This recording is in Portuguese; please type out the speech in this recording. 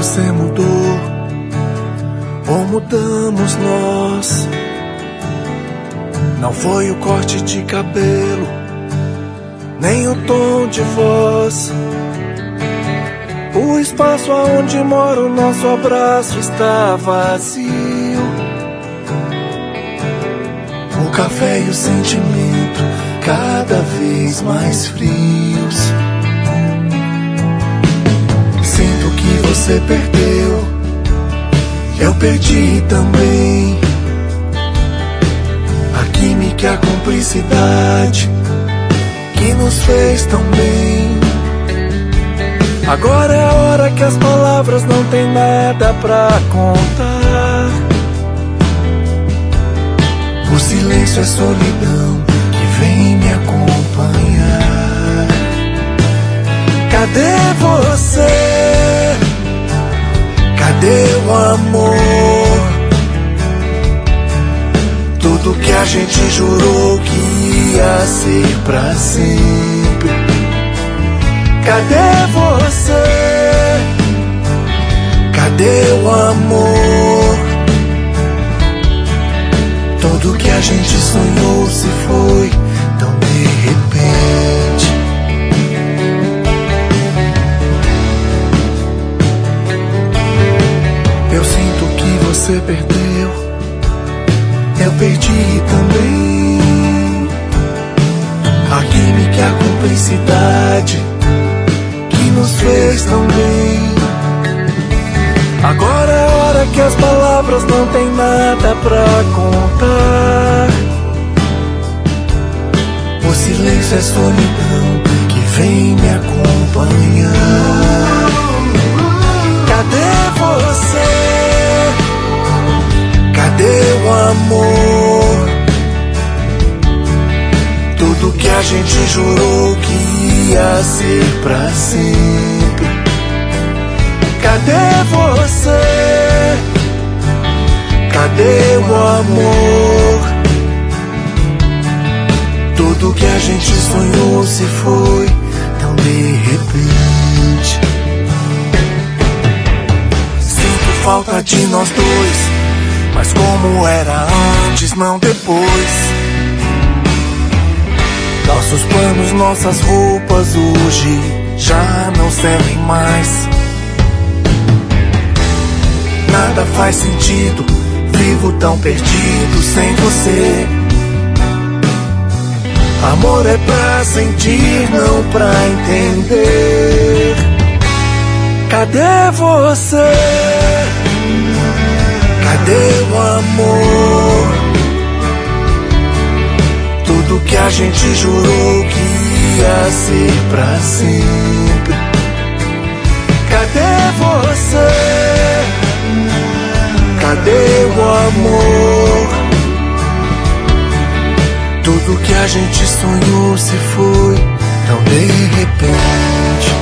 você mudou, ou mudamos nós. Não foi o corte de cabelo, nem o tom de voz. O espaço aonde mora o nosso abraço está vazio. O café e o sentimento cada vez mais frios. Sinto que você perdeu, eu perdi também. A química e a cumplicidade que nos fez tão bem. Agora é a hora que as palavras não têm nada pra contar. O silêncio é solidão que vem me acompanhar. Cadê você? Cadê o amor? Tudo que a gente jurou que ia ser pra sempre. Cadê você? Cadê o amor? Tudo que a gente sonhou se foi tão de repente. Eu sinto que você perdeu, eu perdi também. A química e a cumplicidade que nos fez tão bem. Agora é a hora que as palavras não têm nada pra contar. O silêncio é solidão que vem me acompanhar. Cadê você? Cadê o amor? Tudo que a gente jurou que ia ser pra sempre. Cadê você? Cadê o amor? Tudo que a gente sonhou se foi tão de repente. Sinto falta de nós dois, mas como era antes, não depois. Nossos planos, nossas roupas hoje já não servem mais. Nada faz sentido, vivo tão perdido sem você. Amor é pra sentir, não pra entender. Cadê você? Cadê o amor? Tudo que a gente jurou que ia ser pra sempre. Cadê você? Cadê o amor? Tudo que a gente sonhou se foi tão de repente.